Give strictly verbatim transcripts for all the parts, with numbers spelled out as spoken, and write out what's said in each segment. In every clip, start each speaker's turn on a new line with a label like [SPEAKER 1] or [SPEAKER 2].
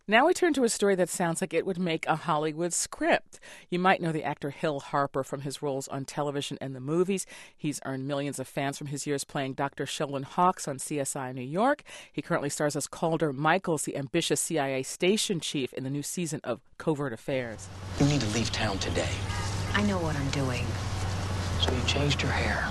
[SPEAKER 1] Now we turn to a story that sounds like it would make a Hollywood script. You might know the actor Hill Harper from his roles on television and the movies. He's earned millions of fans from his years playing Doctor Sheldon Hawkes on C S I New York. He currently stars as Calder Michaels, the ambitious C I A station chief in the new season of Covert Affairs.
[SPEAKER 2] You need to leave town today.
[SPEAKER 3] I know what I'm doing.
[SPEAKER 2] So you changed your hair.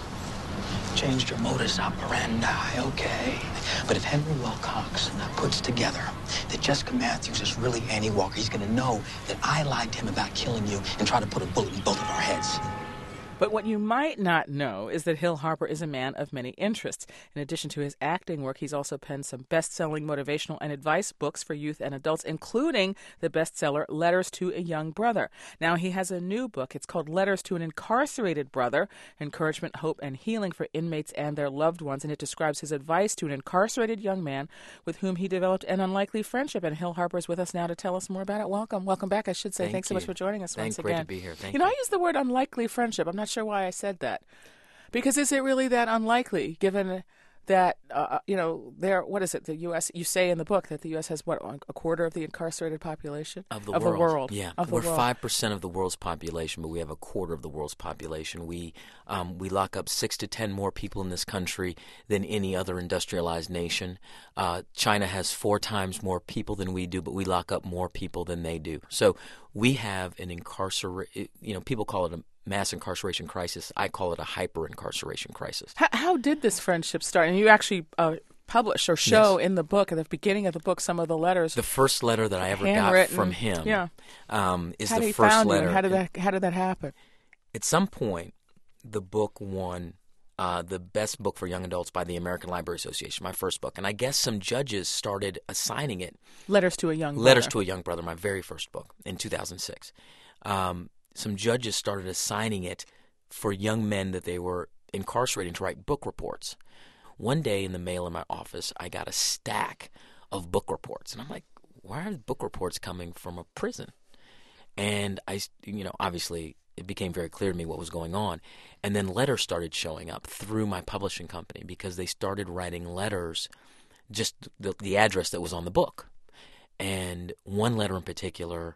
[SPEAKER 2] Changed your modus operandi, okay. But if Henry Wilcox puts together that Jessica Matthews is really Annie Walker, he's going to know that I lied to him about killing you and try to put a bullet in both of our heads.
[SPEAKER 1] But what you might not know is that Hill Harper is a man of many interests. In addition to his acting work, he's also penned some best-selling motivational and advice books for youth and adults, including the bestseller Letters to a Young Brother. Now he has a new book. It's called Letters to an Incarcerated Brother, Encouragement, Hope, and Healing for Inmates and Their Loved Ones, and it describes his advice to an incarcerated young man with whom he developed an unlikely friendship. And Hill Harper is with us now to tell us more about it. Welcome. Welcome back, I should say.
[SPEAKER 4] Thank
[SPEAKER 1] Thanks
[SPEAKER 4] you.
[SPEAKER 1] so much for joining us
[SPEAKER 4] Thanks,
[SPEAKER 1] once
[SPEAKER 4] great
[SPEAKER 1] again.
[SPEAKER 4] to be here. Thank
[SPEAKER 1] you know,
[SPEAKER 4] you.
[SPEAKER 1] I use the word unlikely friendship. I'm not sure why I said that. Because is it really that unlikely, given that, uh, you know, there, what is it, the U S, you say in the book that the U S has, what, a quarter of the incarcerated population?
[SPEAKER 4] Of the
[SPEAKER 1] of
[SPEAKER 4] world.
[SPEAKER 1] The world.
[SPEAKER 4] Yeah,
[SPEAKER 1] of
[SPEAKER 4] we're
[SPEAKER 1] the world.
[SPEAKER 4] five percent of the world's population, but we have a quarter of the world's population. We um, we lock up six to ten more people in this country than any other industrialized nation. Uh, China has four times more people than we do, but we lock up more people than they do. So we have an incarcerate, you know, people call it a mass incarceration crisis. I call it a hyper-incarceration crisis.
[SPEAKER 1] How, how did this friendship start? And you actually uh, publish or show
[SPEAKER 4] Yes.
[SPEAKER 1] in the book, at the beginning of the book, some of the letters.
[SPEAKER 4] The first letter that I ever got
[SPEAKER 1] handwritten.
[SPEAKER 4] from him
[SPEAKER 1] Yeah.
[SPEAKER 4] um, is
[SPEAKER 1] how
[SPEAKER 4] the
[SPEAKER 1] did he
[SPEAKER 4] first
[SPEAKER 1] found
[SPEAKER 4] letter.
[SPEAKER 1] You, and how did that How did that happen?
[SPEAKER 4] At some point, the book won uh, the best book for young adults by the American Library Association, my first book. And I guess some judges started assigning it.
[SPEAKER 1] Letters to a Young Brother.
[SPEAKER 4] Letters to a Young Brother, my very first book, in two thousand six. Um, some judges started assigning it for young men that they were incarcerating to write book reports. One day in the mail in my office, I got a stack of book reports. And I'm like, why are book reports coming from a prison? And I, you know, obviously it became very clear to me what was going on. And then letters started showing up through my publishing company because they started writing letters, just the, the address that was on the book. And one letter in particular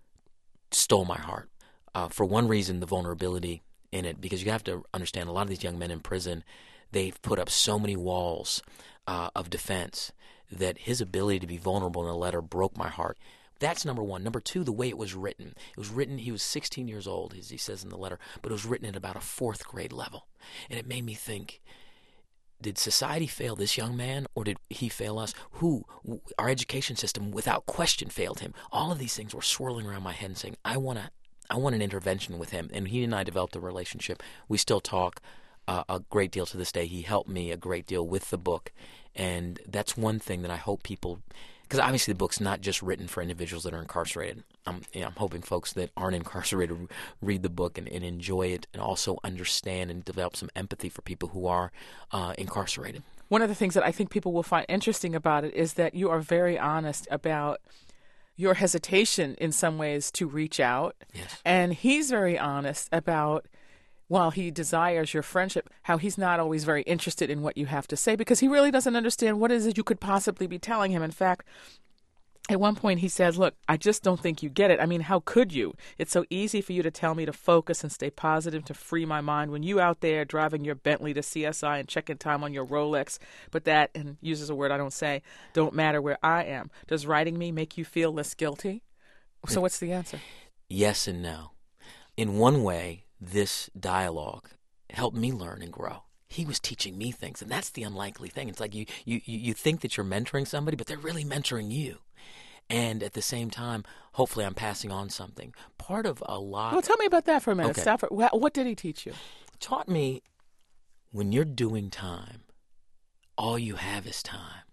[SPEAKER 4] stole my heart. Uh, for one reason, the vulnerability in it, because you have to understand a lot of these young men in prison, they've put up so many walls uh, of defense that his ability to be vulnerable in a letter broke my heart. That's number one. Number two, the way it was written. It was written, he was sixteen years old, as he says in the letter, but it was written at about a fourth grade level. And it made me think, did society fail this young man, or did he fail us? Who? Our education system, without question, failed him. All of these things were swirling around my head and saying, I want to I want an intervention with him. And he and I developed a relationship. We still talk uh, a great deal to this day. He helped me a great deal with the book. And that's one thing that I hope people, because obviously the book's not just written for individuals that are incarcerated. I'm, you know, I'm hoping folks that aren't incarcerated read the book and, and enjoy it, and also understand and develop some empathy for people who are uh, incarcerated.
[SPEAKER 1] One of the things that I think people will find interesting about it is that you are very honest about your hesitation in some ways to reach out.
[SPEAKER 4] Yes.
[SPEAKER 1] And he's very honest about, while he desires your friendship, how he's not always very interested in what you have to say because he really doesn't understand what is it you could possibly be telling him. In fact, at one point he says, look, I just don't think you get it. I mean, how could you? It's so easy for you to tell me to focus and stay positive, to free my mind when you out there driving your Bentley to C S I and checking time on your Rolex. But that, and uses a word I don't say, don't matter where I am. Does writing me make you feel less guilty? So what's the answer?
[SPEAKER 4] Yes and no. In one way, this dialogue helped me learn and grow. He was teaching me things, and that's the unlikely thing. It's like you, you, you think that you're mentoring somebody, but they're really mentoring you. And at the same time, hopefully I'm passing on something. Part of a lot...
[SPEAKER 1] Well, tell me about that for a minute.
[SPEAKER 4] Okay.
[SPEAKER 1] Stafford, what, what did he teach you?
[SPEAKER 4] Taught me when you're doing time, all you have is time.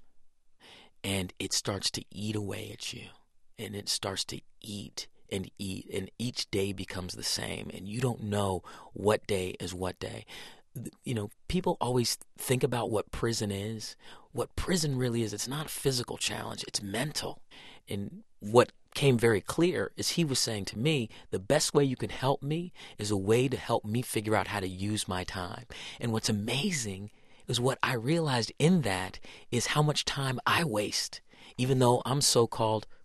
[SPEAKER 4] And it starts to eat away at you. And it starts to eat and eat. And each day becomes the same. And you don't know what day is what day. You know, people always think about what prison is. What prison really is, it's not a physical challenge, it's mental. And what came very clear is he was saying to me, the best way you can help me is a way to help me figure out how to use my time. And what's amazing is what I realized in that is how much time I waste, even though I'm so-called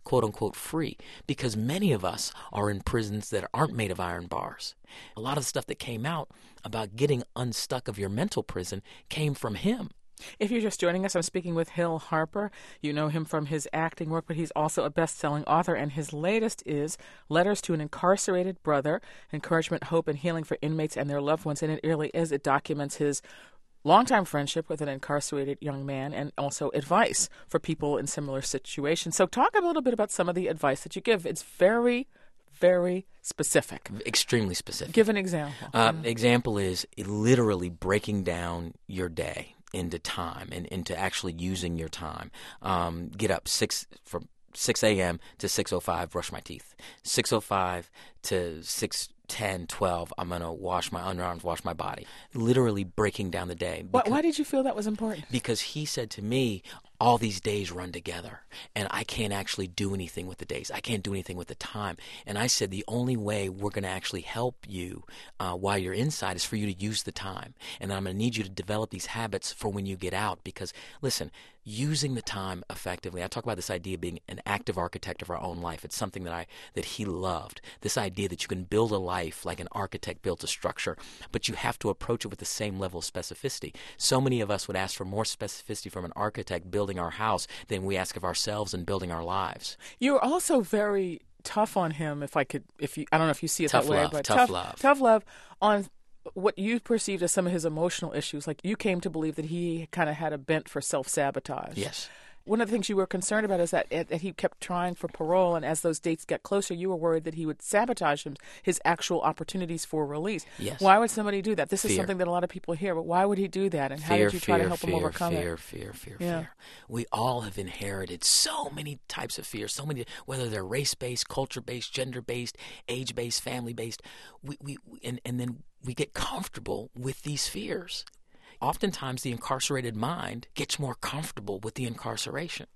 [SPEAKER 4] quote-unquote free, because many of us are in prisons that aren't made of iron bars. A lot of the stuff that came out about getting unstuck of your mental prison came from him.
[SPEAKER 1] If you're just joining us, I'm speaking with Hill Harper. You know him from his acting work, but he's also a best-selling author, and his latest is Letters to an Incarcerated Brother, Encouragement, Hope, and Healing for Inmates and Their Loved Ones. And it really is. It documents his longtime friendship with an incarcerated young man and also advice for people in similar situations. So talk a little bit about some of the advice that you give. It's very, very specific.
[SPEAKER 4] Extremely specific.
[SPEAKER 1] Give an example.
[SPEAKER 4] Uh,
[SPEAKER 1] Mm.
[SPEAKER 4] Example is literally breaking down your day into time and into actually using your time. Um, get up six from six a.m. to six oh five, brush my teeth. six oh five to six ten, twelve, I'm going to wash my underarms, wash my body. Literally breaking down the day.
[SPEAKER 1] Why, why did you feel that was important?
[SPEAKER 4] Because he said to me, all these days run together, and I can't actually do anything with the days. I can't do anything with the time. And I said the only way we're going to actually help you uh, while you're inside is for you to use the time. And then I'm going to need you to develop these habits for when you get out. Because, listen, using the time effectively, I talk about this idea of being an active architect of our own life. It's something that I that he loved. This idea that you can build a life like an architect builds a structure, but you have to approach it with the same level of specificity. So many of us would ask for more specificity from an architect building our house than we ask of ourselves in building our lives.
[SPEAKER 1] You're also very tough on him, if I could, if you, I don't know if you see it
[SPEAKER 4] Tough
[SPEAKER 1] that way,
[SPEAKER 4] love,
[SPEAKER 1] but
[SPEAKER 4] tough
[SPEAKER 1] tough
[SPEAKER 4] love.
[SPEAKER 1] tough love on what you perceived as some of his emotional issues. Like you came to believe that he kind of had a bent for self-sabotage.
[SPEAKER 4] Yes.
[SPEAKER 1] One of the things you were concerned about is that, that he kept trying for parole, and as those dates got closer, you were worried that he would sabotage him, his actual opportunities for release.
[SPEAKER 4] Yes.
[SPEAKER 1] Why would somebody do that? This is
[SPEAKER 4] Fear.
[SPEAKER 1] something that a lot of people hear, but why would he do that, and how
[SPEAKER 4] Fear,
[SPEAKER 1] did you try
[SPEAKER 4] fear,
[SPEAKER 1] to help
[SPEAKER 4] fear,
[SPEAKER 1] him overcome
[SPEAKER 4] fear,
[SPEAKER 1] it?
[SPEAKER 4] Fear, fear,
[SPEAKER 1] Yeah.
[SPEAKER 4] fear. We all have inherited so many types of fear, so many, whether they're race-based, culture-based, gender-based, age-based, family-based. We, we, and, and then we get comfortable with these fears. Oftentimes, the incarcerated mind gets more comfortable with the incarceration.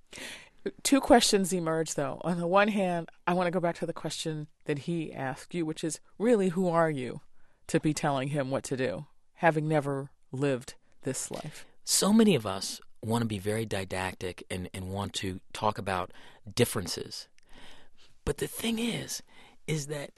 [SPEAKER 1] Two questions emerge, though. On the one hand, I want to go back to the question that he asked you, which is, really, who are you to be telling him what to do, having never lived this life?
[SPEAKER 4] So many of us want to be very didactic and, and want to talk about differences. But the thing is, is that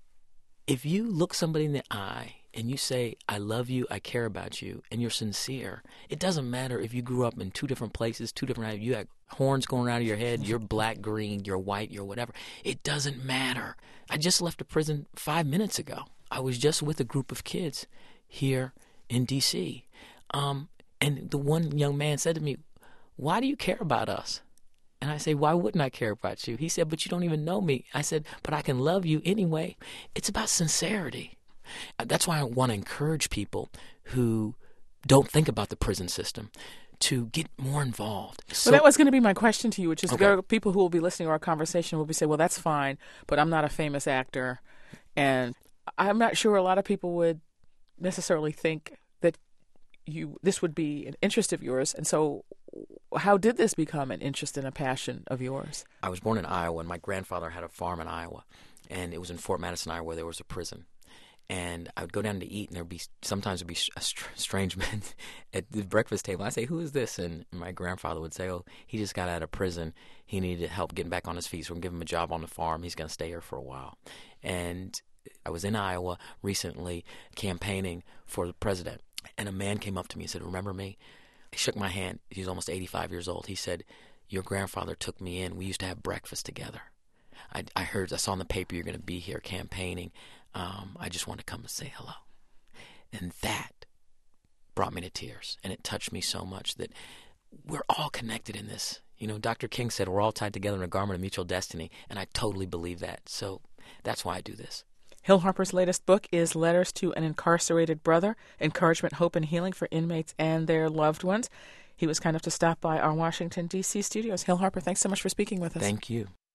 [SPEAKER 4] if you look somebody in the eye and you say, I love you, I care about you, and you're sincere, it doesn't matter if you grew up in two different places, two different, you had horns going out of your head, you're black, green, you're white, you're whatever. It doesn't matter. I just left a prison five minutes ago. I was just with a group of kids here in D C Um, and the one young man said to me, why do you care about us? And I say, why wouldn't I care about you? He said, but you don't even know me. I said, but I can love you anyway. It's about sincerity. That's why I want to encourage people who don't think about the prison system to get more involved. So,
[SPEAKER 1] well, that was going to be my question to you, which is
[SPEAKER 4] Okay.
[SPEAKER 1] there are people who will be listening to our conversation will be saying, well, that's fine, but I'm not a famous actor. And I'm not sure a lot of people would necessarily think that you this would be an interest of yours. And so how did this become an interest and a passion of yours?
[SPEAKER 4] I was born in Iowa, and my grandfather had a farm in Iowa. And it was in Fort Madison, Iowa, where there was a prison. And I would go down to eat, and there'd be sometimes there'd be a str- strange man at the breakfast table. I'd say, "Who is this?" And my grandfather would say, "Oh, he just got out of prison. He needed help getting back on his feet, so we're gonna give him a job on the farm. He's gonna stay here for a while." And I was in Iowa recently campaigning for the president, and a man came up to me and said, "Remember me?" He shook my hand. He was almost eighty-five years old. He said, "Your grandfather took me in. We used to have breakfast together. I, I heard, I saw in the paper you're going to be here campaigning. Um, I just wanted to come and say hello." And that brought me to tears, and it touched me so much that we're all connected in this. You know, Doctor King said we're all tied together in a garment of mutual destiny, and I totally believe that. So that's why I do this.
[SPEAKER 1] Hill Harper's latest book is Letters to an Incarcerated Brother, Encouragement, Hope, and Healing for Inmates and Their Loved Ones. He was kind enough to stop by our Washington, D C studios. Hill Harper, thanks so much for speaking with us.
[SPEAKER 4] Thank you.